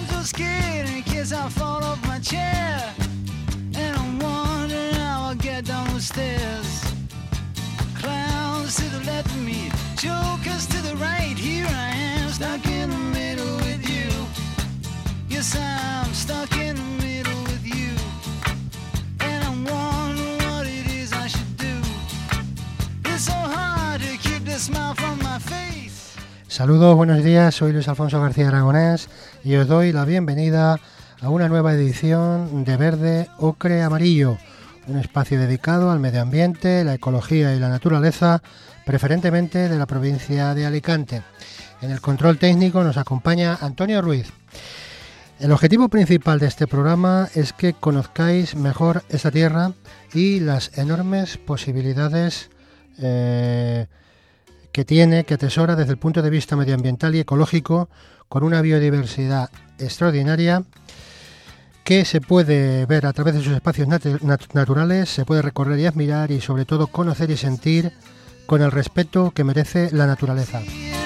I'm so scared in case I fall off my chair. And I'm wondering how I'll get down the stairs. Clowns to the left of me, jokers to the right. Here I am, stuck in the middle with you. Yes, I'm stuck in the middle with you. And I'm wondering what it is I should do. It's so hard to keep the smile from my face. Saludos, buenos días, soy Luis Alfonso García Aragonés y os doy la bienvenida a una nueva edición de Verde, Ocre, Amarillo, un espacio dedicado al medio ambiente, la ecología y la naturaleza, preferentemente de la provincia de Alicante. En el control técnico nos acompaña Antonio Ruiz. El objetivo principal de este programa es que conozcáis mejor esta tierra y las enormes posibilidades que atesora desde el punto de vista medioambiental y ecológico, con una biodiversidad extraordinaria que se puede ver a través de sus espacios naturales, se puede recorrer y admirar y sobre todo conocer y sentir con el respeto que merece la naturaleza.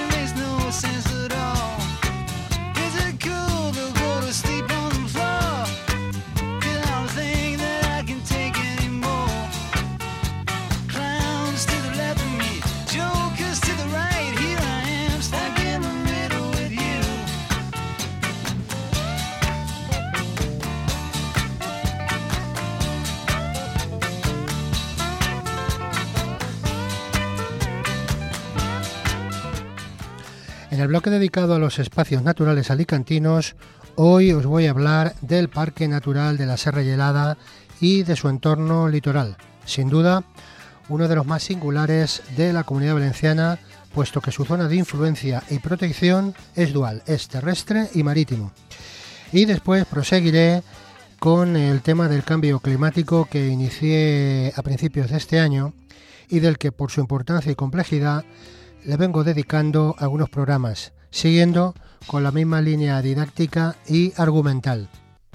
En el bloque dedicado a los espacios naturales alicantinos, hoy os voy a hablar del Parque Natural de la Serra Lelada y de su entorno litoral. Sin duda, uno de los más singulares de la Comunidad Valenciana, puesto que su zona de influencia y protección es dual, es terrestre y marítimo. Y después proseguiré con el tema del cambio climático que inicié a principios de este año y del que por su importancia y complejidad le vengo dedicando algunos programas, siguiendo con la misma línea didáctica y argumental.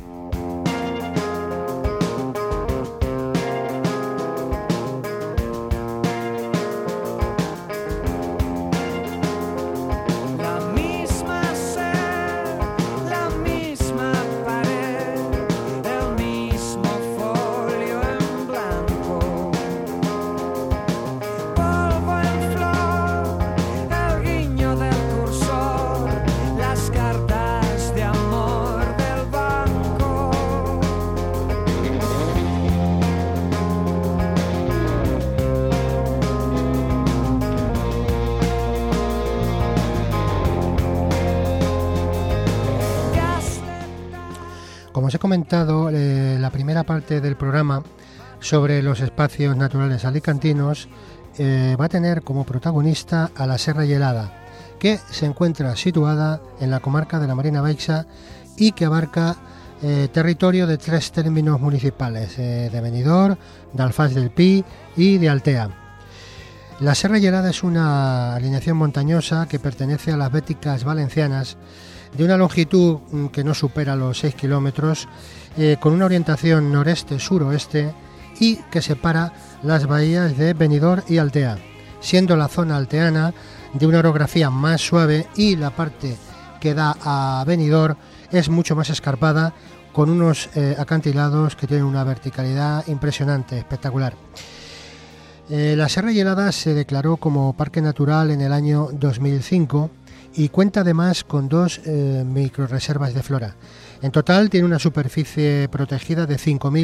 Como os he comentado, la primera parte del programa sobre los espacios naturales alicantinos va a tener como protagonista a la Serra Lelada, que se encuentra situada en la comarca de la Marina Baixa y que abarca territorio de 3 términos municipales, de Benidorm, de Alfaz del Pi y de Altea. La Serra Lelada es una alineación montañosa que pertenece a las Béticas Valencianas, de una longitud que no supera los 6 kilómetros, con una orientación noreste-suroeste y que separa las bahías de Benidorm y Altea, siendo la zona alteana de una orografía más suave y la parte que da a Benidorm es mucho más escarpada, con unos acantilados que tienen una verticalidad impresionante, espectacular. La Serra Lelada se declaró como parque natural en el año 2005 y cuenta además con 2 microrreservas de flora. En total tiene una superficie protegida de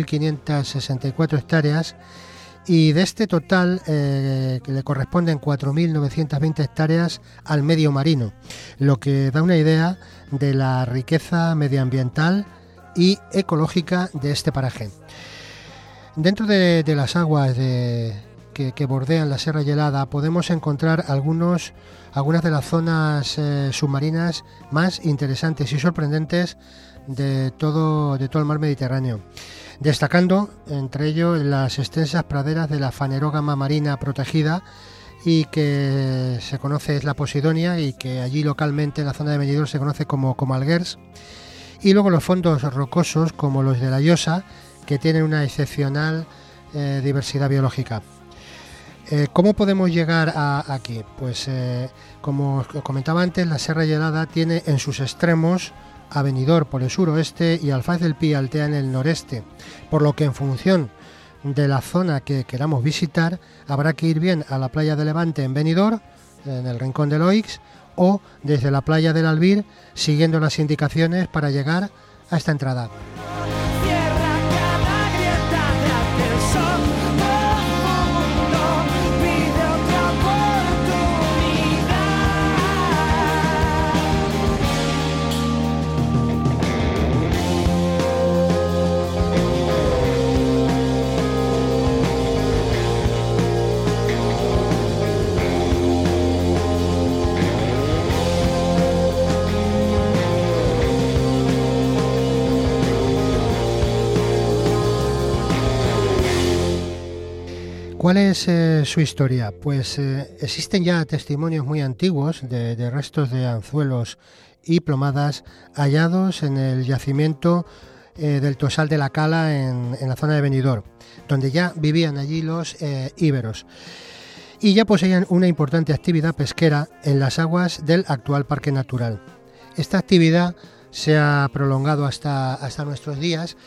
5.564 hectáreas y de este total que le corresponden 4.920 hectáreas al medio marino, lo que da una idea de la riqueza medioambiental y ecológica de este paraje. Dentro de las aguas que bordean la Serra Lelada podemos encontrar algunas de las zonas submarinas más interesantes y sorprendentes de todo el mar Mediterráneo, destacando entre ellos las extensas praderas de la fanerógama marina protegida y que se conoce es la Posidonia y que allí localmente en la zona de Benidorm se conoce como Alguers, y luego los fondos rocosos como los de la Llosa, que tienen una excepcional diversidad biológica. ¿Cómo podemos llegar aquí? Pues como os comentaba antes, la Serra Lelada tiene en sus extremos a Benidorm por el suroeste y Alfaz del Pi y Altea en el noreste, por lo que en función de la zona que queramos visitar habrá que ir bien a la playa de Levante en Benidorm, en el Rincón del Oix, o desde la playa del Albir siguiendo las indicaciones para llegar a esta entrada. ¿Cuál es su historia? Pues existen ya testimonios muy antiguos de restos de anzuelos y plomadas hallados en el yacimiento del Tosal de la Cala en la zona de Benidorm, donde ya vivían allí los íberos y ya poseían una importante actividad pesquera en las aguas del actual parque natural. Esta actividad se ha prolongado hasta nuestros días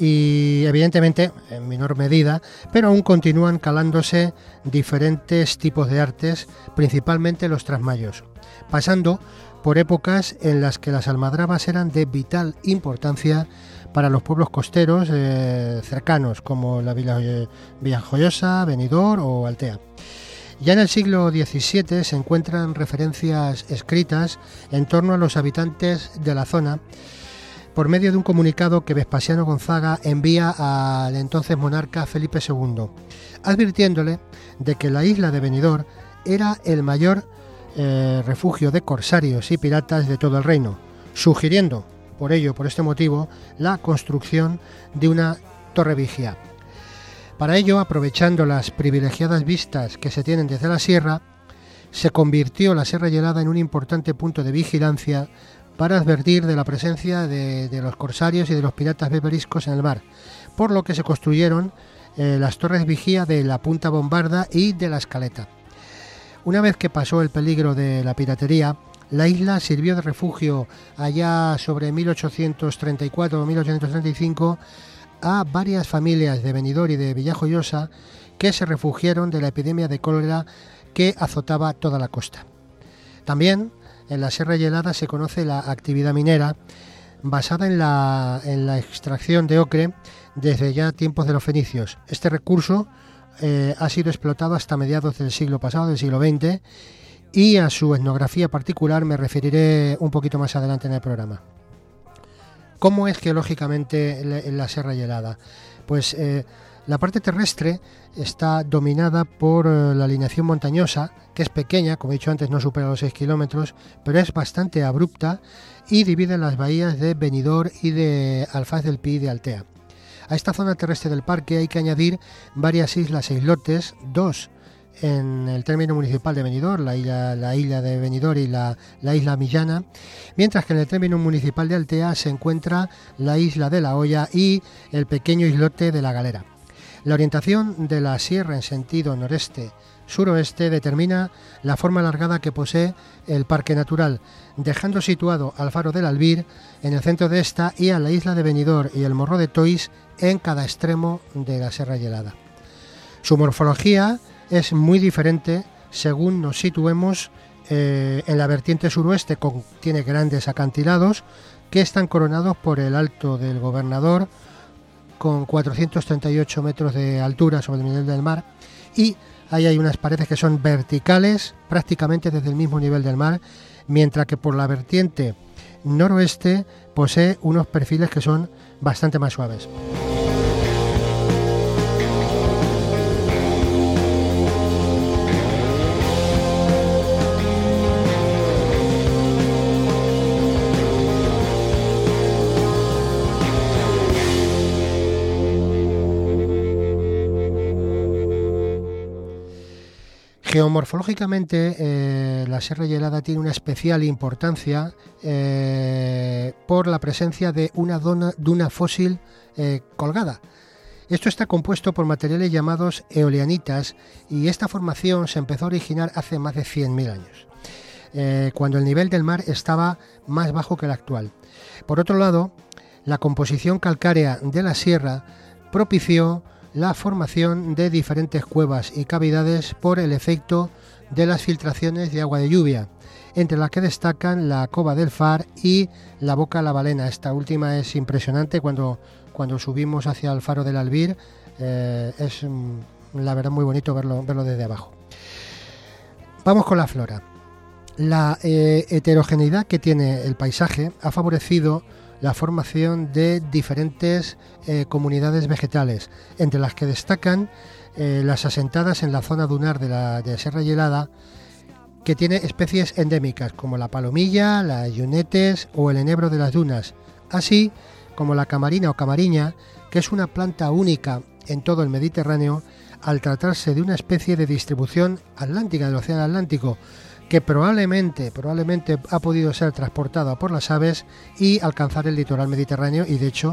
y evidentemente en menor medida, pero aún continúan calándose diferentes tipos de artes, principalmente los trasmayos, pasando por épocas en las que las almadrabas eran de vital importancia para los pueblos costeros cercanos, como la Villajoyosa, Benidorm o Altea. Ya en el siglo XVII se encuentran referencias escritas en torno a los habitantes de la zona, por medio de un comunicado que Vespasiano Gonzaga envía al entonces monarca Felipe II, advirtiéndole de que la isla de Benidorm era el mayor refugio de corsarios y piratas de todo el reino, sugiriendo, por este motivo, la construcción de una torre vigía. Para ello, aprovechando las privilegiadas vistas que se tienen desde la sierra, se convirtió la Serra Lelada en un importante punto de vigilancia para advertir de la presencia de los corsarios y de los piratas beberiscos en el mar, por lo que se construyeron las torres vigía de la Punta Bombarda y de la Escaleta. Una vez que pasó el peligro de la piratería, la isla sirvió de refugio allá sobre 1834 o 1835 a varias familias de Benidorm y de Villajoyosa que se refugiaron de la epidemia de cólera que azotaba toda la costa. También en la Serra Lelada se conoce la actividad minera basada en la extracción de ocre desde ya tiempos de los fenicios. Este recurso ha sido explotado hasta mediados del siglo pasado, del siglo XX, y a su etnografía particular me referiré un poquito más adelante en el programa. ¿Cómo es geológicamente la Serra Lelada? Pues la parte terrestre está dominada por la alineación montañosa, que es pequeña, como he dicho antes, no supera los 6 kilómetros, pero es bastante abrupta y divide las bahías de Benidorm y de Alfaz del Pi y de Altea. A esta zona terrestre del parque hay que añadir varias islas e islotes, dos en el término municipal de Benidorm, la isla de Benidorm y la isla Millana, mientras que en el término municipal de Altea se encuentra la isla de la Hoya y el pequeño islote de la Galera. La orientación de la sierra en sentido noreste-suroeste determina la forma alargada que posee el parque natural, dejando situado al faro del Albir en el centro de esta y a la isla de Benidorm y el Morro de Tois en cada extremo de la Serra Lelada. Su morfología es muy diferente según nos situemos en la vertiente suroeste. Tiene grandes acantilados que están coronados por el Alto del Gobernador, con 438 metros de altura sobre el nivel del mar, y ahí hay unas paredes que son verticales prácticamente desde el mismo nivel del mar, mientras que por la vertiente noroeste posee unos perfiles que son bastante más suaves. Geomorfológicamente, la Serra Lelada tiene una especial importancia por la presencia de una duna fósil colgada. Esto está compuesto por materiales llamados eolianitas y esta formación se empezó a originar hace más de 100.000 años, cuando el nivel del mar estaba más bajo que el actual. Por otro lado, la composición calcárea de la sierra propició la formación de diferentes cuevas y cavidades por el efecto de las filtraciones de agua de lluvia, entre las que destacan la Cova del Far y la Boca La Balena. Esta última es impresionante cuando subimos hacia el Faro del Albir, es la verdad muy bonito verlo desde abajo. Vamos con la flora. La heterogeneidad que tiene el paisaje ha favorecido la formación de diferentes comunidades vegetales, entre las que destacan las asentadas en la zona dunar de Serra Gelada, que tiene especies endémicas como la palomilla, las yunetes o el enebro de las dunas, así como la camarina o camariña, que es una planta única en todo el Mediterráneo al tratarse de una especie de distribución atlántica del Océano Atlántico, que probablemente ha podido ser transportada por las aves y alcanzar el litoral mediterráneo y de hecho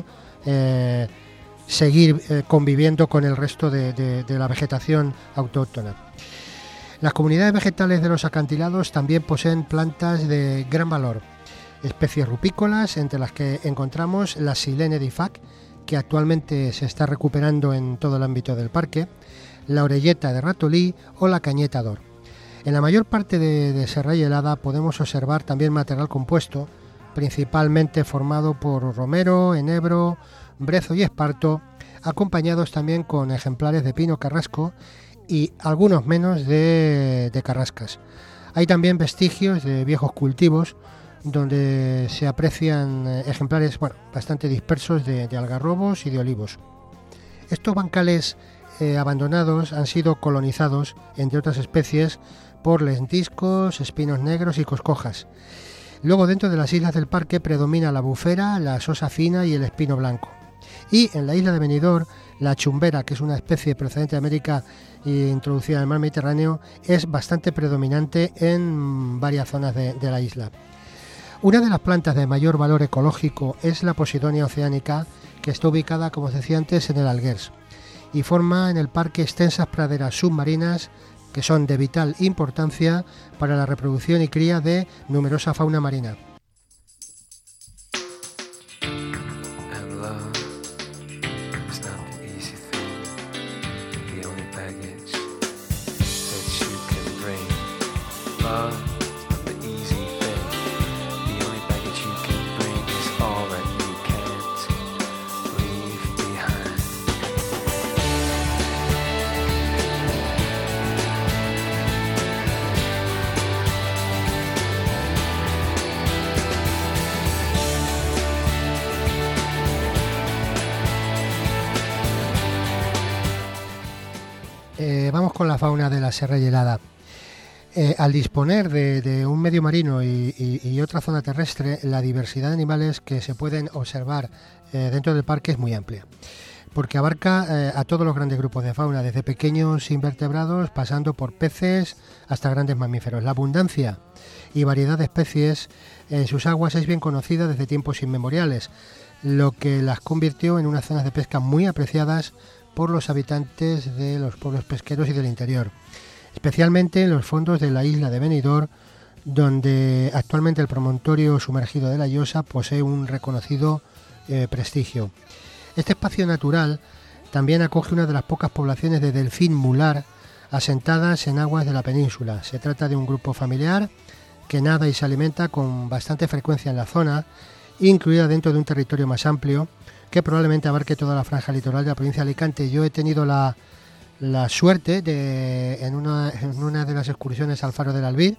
seguir conviviendo con el resto de la vegetación autóctona. Las comunidades vegetales de los acantilados también poseen plantas de gran valor, especies rupícolas, entre las que encontramos la Silene d'Ifac, que actualmente se está recuperando en todo el ámbito del parque, la orelleta de ratolí o la cañeta d'or. En la mayor parte de Serra Gelada podemos observar también material compuesto, principalmente formado por romero, enebro, brezo y esparto, acompañados también con ejemplares de pino carrasco y algunos menos de carrascas. Hay también vestigios de viejos cultivos donde se aprecian ejemplares bastante dispersos de algarrobos y de olivos. Estos bancales abandonados han sido colonizados, entre otras especies, por lentiscos, espinos negros y coscojas. Luego, dentro de las islas del parque predomina la bufera, la sosa fina y el espino blanco. Y en la isla de Benidorm, la chumbera, que es una especie procedente de América e introducida en el mar Mediterráneo, es bastante predominante en varias zonas de la isla. Una de las plantas de mayor valor ecológico es la Posidonia oceanica, que está ubicada, como os decía antes, en el Alguers, y forma en el parque extensas praderas submarinas que son de vital importancia para la reproducción y cría de numerosa fauna marina. Vamos con la fauna de la Serra Gelada. Al disponer de un medio marino y otra zona terrestre, la diversidad de animales que se pueden observar dentro del parque es muy amplia, porque abarca a todos los grandes grupos de fauna, desde pequeños invertebrados pasando por peces hasta grandes mamíferos. La abundancia y variedad de especies en sus aguas es bien conocida desde tiempos inmemoriales, lo que las convirtió en unas zonas de pesca muy apreciadas por los habitantes de los pueblos pesqueros y del interior, especialmente en los fondos de la isla de Benidorm, donde actualmente el promontorio sumergido de la Llosa posee un reconocido prestigio. Este espacio natural también acoge una de las pocas poblaciones de delfín mular asentadas en aguas de la península. Se trata de un grupo familiar que nada y se alimenta con bastante frecuencia en la zona, incluida dentro de un territorio más amplio que probablemente abarque toda la franja litoral de la provincia de Alicante. Yo he tenido la suerte de, en una de las excursiones al Faro del Albir,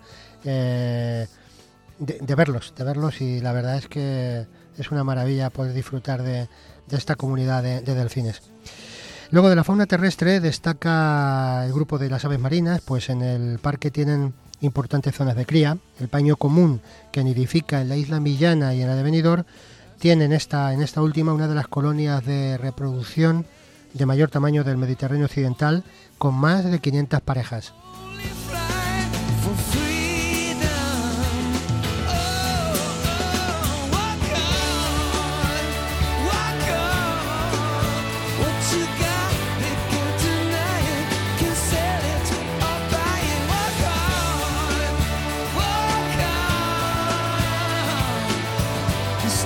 de verlos y la verdad es que es una maravilla poder disfrutar de esta comunidad de delfines. Luego, de la fauna terrestre destaca el grupo de las aves marinas, pues en el parque tienen importantes zonas de cría. El paño común, que nidifica en la isla Millana y en la de Benidorm, tiene en esta última una de las colonias de reproducción de mayor tamaño del Mediterráneo occidental, con más de 500 parejas. Stay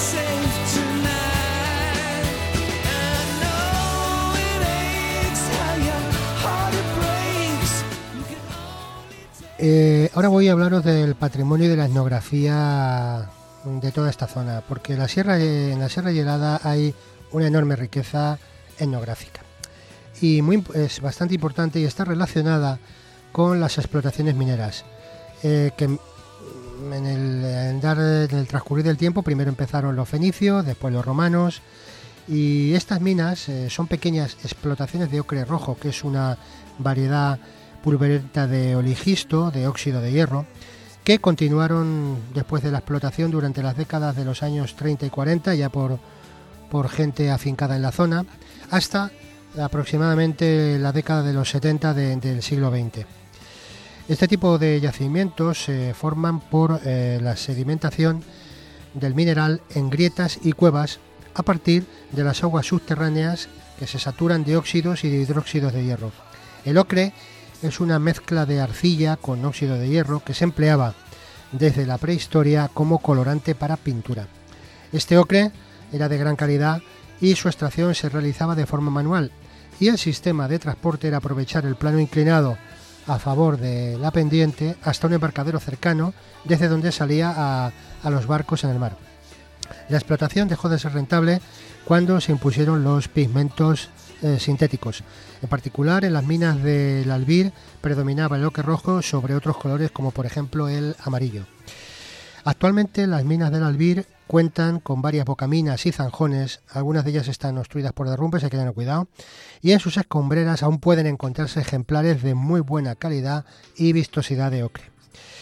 Ahora voy a hablaros del patrimonio y de la etnografía de toda esta zona, porque en la Sierra Helada hay una enorme riqueza etnográfica y es bastante importante y está relacionada con las explotaciones mineras, que en el transcurrir del tiempo primero empezaron los fenicios, después los romanos, y estas minas son pequeñas explotaciones de ocre rojo, que es una variedad pulverenta de oligisto, de óxido de hierro, que continuaron después de la explotación durante las décadas de los años 30 y 40, ya por gente afincada en la zona, hasta aproximadamente la década de los 70 del siglo XX. Este tipo de yacimientos se forman por la sedimentación del mineral en grietas y cuevas a partir de las aguas subterráneas que se saturan de óxidos y de hidróxidos de hierro. El ocre es una mezcla de arcilla con óxido de hierro que se empleaba desde la prehistoria como colorante para pintura. Este ocre era de gran calidad y su extracción se realizaba de forma manual, y el sistema de transporte era aprovechar el plano inclinado a favor de la pendiente hasta un embarcadero cercano, desde donde salía a los barcos en el mar. La explotación dejó de ser rentable cuando se impusieron los pigmentos sintéticos. En particular, en las minas del Albir predominaba el ocre rojo sobre otros colores, como por ejemplo el amarillo. Actualmente las minas del Albir cuentan con varias bocaminas y zanjones, algunas de ellas están obstruidas por derrumbes, hay que tener cuidado, y en sus escombreras aún pueden encontrarse ejemplares de muy buena calidad y vistosidad de ocre.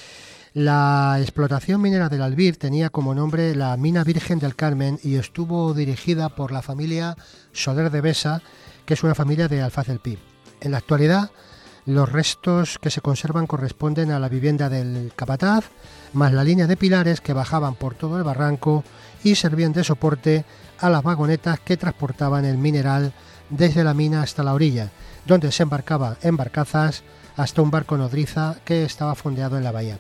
La explotación minera del Albir tenía como nombre la Mina Virgen del Carmen y estuvo dirigida por la familia Soler de Besa, que es una familia de Alfaz del Pi. En la actualidad, los restos que se conservan corresponden a la vivienda del capataz, más la línea de pilares que bajaban por todo el barranco y servían de soporte a las vagonetas que transportaban el mineral desde la mina hasta la orilla, donde se embarcaba en barcazas hasta un barco nodriza que estaba fondeado en la bahía.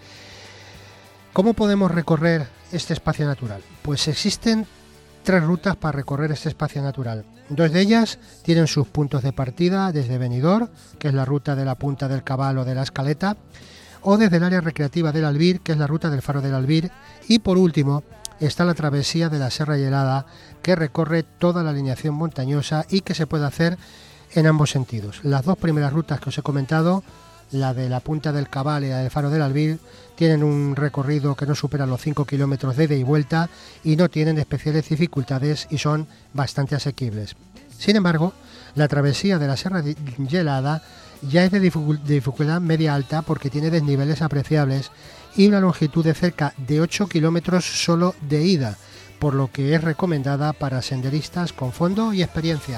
¿Cómo podemos recorrer este espacio natural? Pues existen 3 rutas para recorrer este espacio natural. 2 de ellas tienen sus puntos de partida desde Benidorm, que es la ruta de la Punta del Cabal o de la Escaleta, o desde el área recreativa del Albir, que es la ruta del Faro del Albir, y por último está la travesía de la Serra Helada, que recorre toda la alineación montañosa y que se puede hacer en ambos sentidos. Las 2 primeras rutas que os he comentado, la de la Punta del Cabal y la del Faro del Albir, tienen un recorrido que no supera los 5 kilómetros de ida y vuelta y no tienen especiales dificultades y son bastante asequibles. Sin embargo, la travesía de la Serra Helada ya es de dificultad media-alta porque tiene desniveles apreciables y una longitud de cerca de 8 kilómetros solo de ida, por lo que es recomendada para senderistas con fondo y experiencia.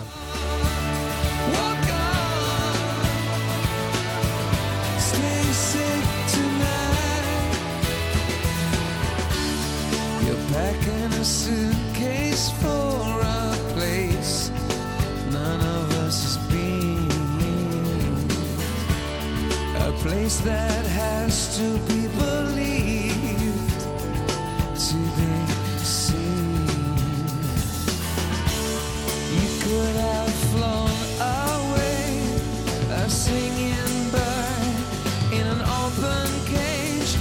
Place that has to be believed to be seen. You could have flown away, a singing bird in an open cage.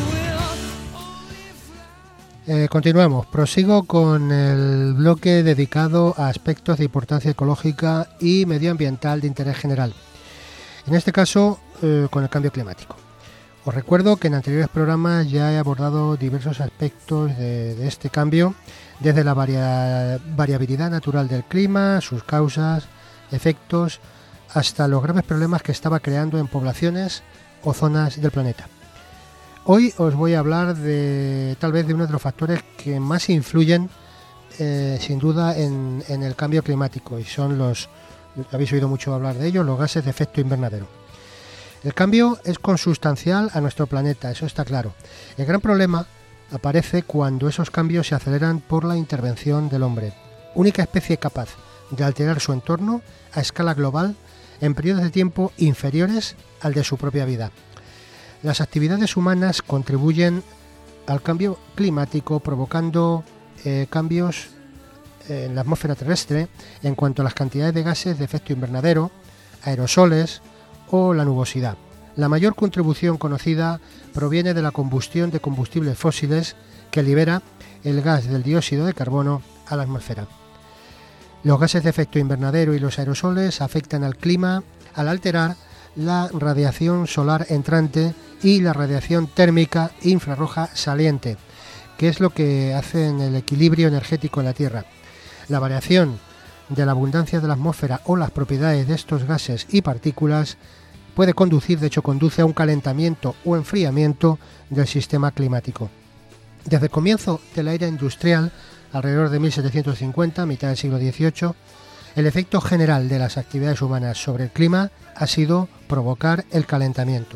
Continuamos. Prosigo con el bloque dedicado a aspectos de importancia ecológica y medioambiental de interés general. En este caso, con el cambio climático. Os recuerdo que en anteriores programas ya he abordado diversos aspectos de este cambio, desde la variabilidad natural del clima, sus causas, efectos, hasta los graves problemas que estaba creando en poblaciones o zonas del planeta. Hoy os voy a hablar tal vez de uno de los factores que más influyen sin duda en el cambio climático, y son habéis oído mucho hablar de ellos, los gases de efecto invernadero. El cambio es consustancial a nuestro planeta, eso está claro. El gran problema aparece cuando esos cambios se aceleran por la intervención del hombre, única especie capaz de alterar su entorno a escala global en periodos de tiempo inferiores al de su propia vida. Las actividades humanas contribuyen al cambio climático provocando cambios en la atmósfera terrestre en cuanto a las cantidades de gases de efecto invernadero, aerosoles o la nubosidad. La mayor contribución conocida proviene de la combustión de combustibles fósiles que libera el gas del dióxido de carbono a la atmósfera. Los gases de efecto invernadero y los aerosoles afectan al clima al alterar la radiación solar entrante y la radiación térmica infrarroja saliente, que es lo que hacen el equilibrio energético en la Tierra. La variación de la abundancia de la atmósfera o las propiedades de estos gases y partículas puede conducir, de hecho conduce a un calentamiento o enfriamiento del sistema climático. Desde el comienzo de la era industrial, alrededor de 1750, mitad del siglo XVIII, el efecto general de las actividades humanas sobre el clima ha sido provocar el calentamiento.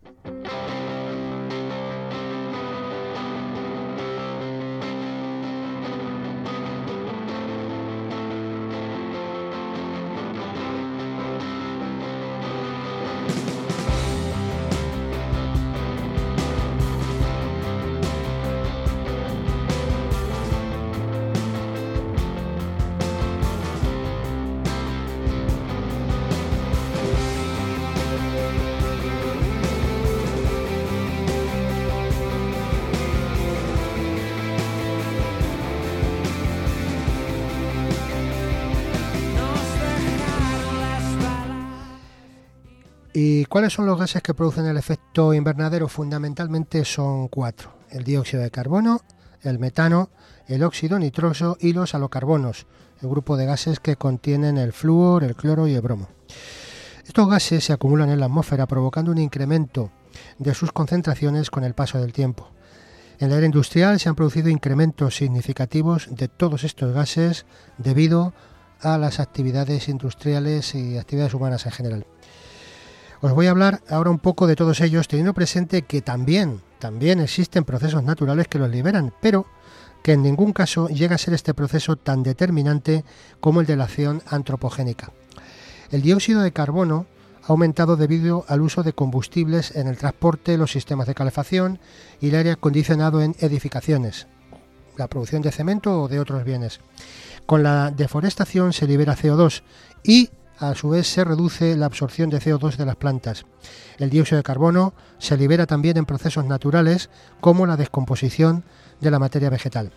¿Y cuáles son los gases que producen el efecto invernadero? Fundamentalmente son 4. El dióxido de carbono, el metano, el óxido nitroso y los halocarbonos, el grupo de gases que contienen el flúor, el cloro y el bromo. Estos gases se acumulan en la atmósfera provocando un incremento de sus concentraciones con el paso del tiempo. En la era industrial se han producido incrementos significativos de todos estos gases debido a las actividades industriales y actividades humanas en general. Os voy a hablar ahora un poco de todos ellos, teniendo presente que también existen procesos naturales que los liberan, pero que en ningún caso llega a ser este proceso tan determinante como el de la acción antropogénica. El dióxido de carbono ha aumentado debido al uso de combustibles en el transporte, los sistemas de calefacción y el aire acondicionado en edificaciones, la producción de cemento o de otros bienes. Con la deforestación se libera CO2 y a su vez se reduce la absorción de CO2 de las plantas. El dióxido de carbono se libera también en procesos naturales como la descomposición de la materia vegetal.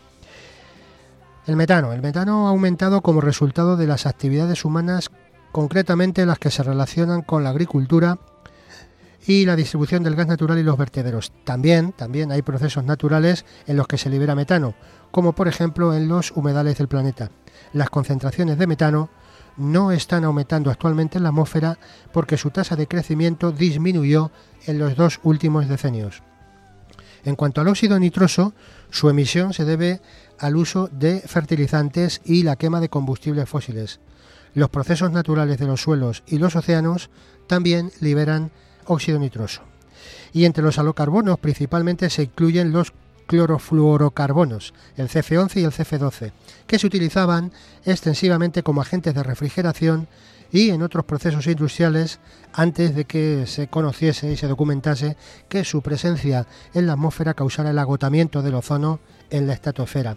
El metano ha aumentado como resultado de las actividades humanas, concretamente las que se relacionan con la agricultura y la distribución del gas natural y los vertederos. También hay procesos naturales en los que se libera metano, como por ejemplo en los humedales del planeta. Las concentraciones de metano no están aumentando actualmente en la atmósfera porque su tasa de crecimiento disminuyó en los 2 últimos decenios. En cuanto al óxido nitroso, su emisión se debe al uso de fertilizantes y la quema de combustibles fósiles. Los procesos naturales de los suelos y los océanos también liberan óxido nitroso. Y entre los halocarbonos principalmente se incluyen los clorofluorocarbonos, el CF11 y el CF12, que se utilizaban extensivamente como agentes de refrigeración y en otros procesos industriales antes de que se conociese y se documentase que su presencia en la atmósfera causara el agotamiento del ozono en la estratosfera.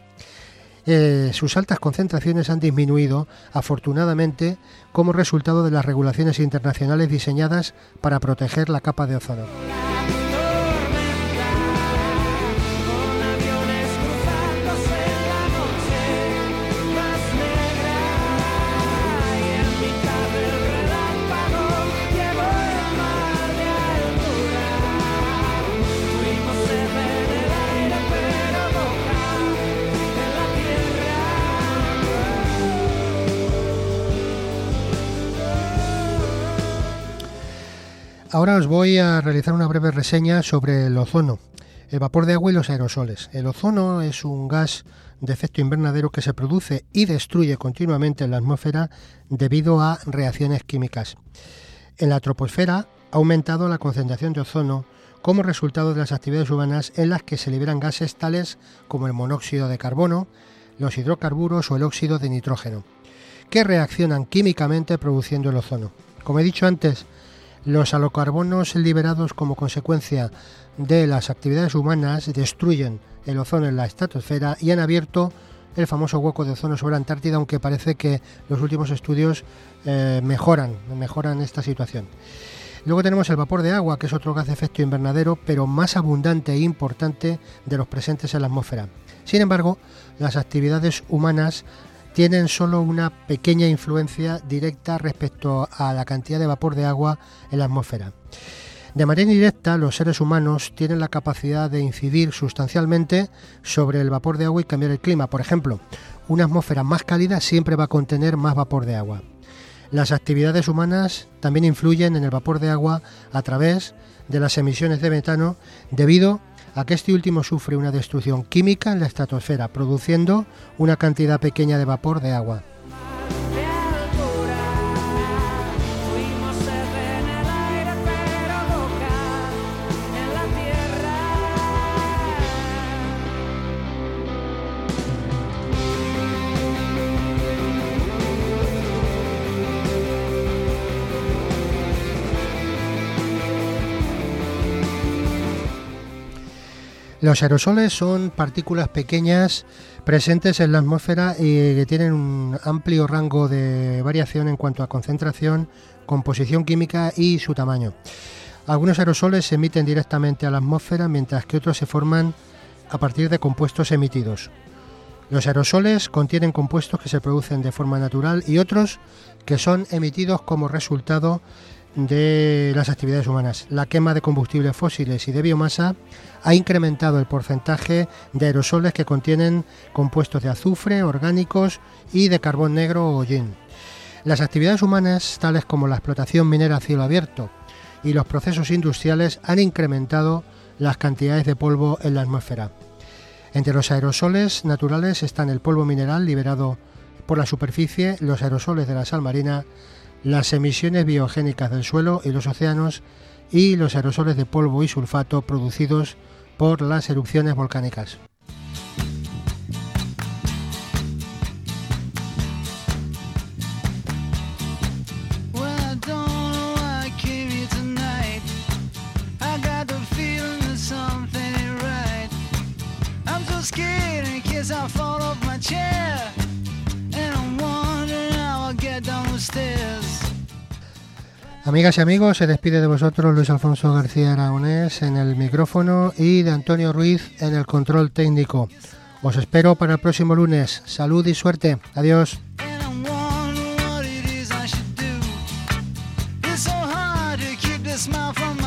Sus altas concentraciones han disminuido, afortunadamente, como resultado de las regulaciones internacionales diseñadas para proteger la capa de ozono. Ahora os voy a realizar una breve reseña sobre el ozono, el vapor de agua y los aerosoles. El ozono es un gas de efecto invernadero que se produce y destruye continuamente en la atmósfera debido a reacciones químicas. En la troposfera ha aumentado la concentración de ozono como resultado de las actividades humanas en las que se liberan gases tales como el monóxido de carbono, los hidrocarburos o el óxido de nitrógeno, que reaccionan químicamente produciendo el ozono. Como he dicho antes, los halocarbonos liberados como consecuencia de las actividades humanas destruyen el ozono en la estratosfera y han abierto el famoso hueco de ozono sobre la Antártida, aunque parece que los últimos estudios mejoran esta situación. Luego tenemos el vapor de agua, que es otro gas de efecto invernadero, pero más abundante e importante de los presentes en la atmósfera. Sin embargo, las actividades humanas tienen solo una pequeña influencia directa respecto a la cantidad de vapor de agua en la atmósfera. De manera indirecta, los seres humanos tienen la capacidad de incidir sustancialmente sobre el vapor de agua y cambiar el clima. Por ejemplo, una atmósfera más cálida siempre va a contener más vapor de agua. Las actividades humanas también influyen en el vapor de agua a través de las emisiones de metano, debido a que este último sufre una destrucción química en la estratosfera, produciendo una cantidad pequeña de vapor de agua. Los aerosoles son partículas pequeñas presentes en la atmósfera y que tienen un amplio rango de variación en cuanto a concentración, composición química y su tamaño. Algunos aerosoles se emiten directamente a la atmósfera, mientras que otros se forman a partir de compuestos emitidos. Los aerosoles contienen compuestos que se producen de forma natural y otros que son emitidos como resultado de las actividades humanas. La quema de combustibles fósiles y de biomasa ha incrementado el porcentaje de aerosoles que contienen compuestos de azufre, orgánicos y de carbón negro o hollín. Las actividades humanas, tales como la explotación minera a cielo abierto y los procesos industriales, han incrementado las cantidades de polvo en la atmósfera. Entre los aerosoles naturales están el polvo mineral liberado por la superficie, los aerosoles de la sal marina, las emisiones biogénicas del suelo y los océanos y los aerosoles de polvo y sulfato producidos por las erupciones volcánicas. Amigas y amigos, se despide de vosotros Luis Alfonso García Aragonés en el micrófono y de Antonio Ruiz en el control técnico. Os espero para el próximo lunes. Salud y suerte. Adiós. Smile from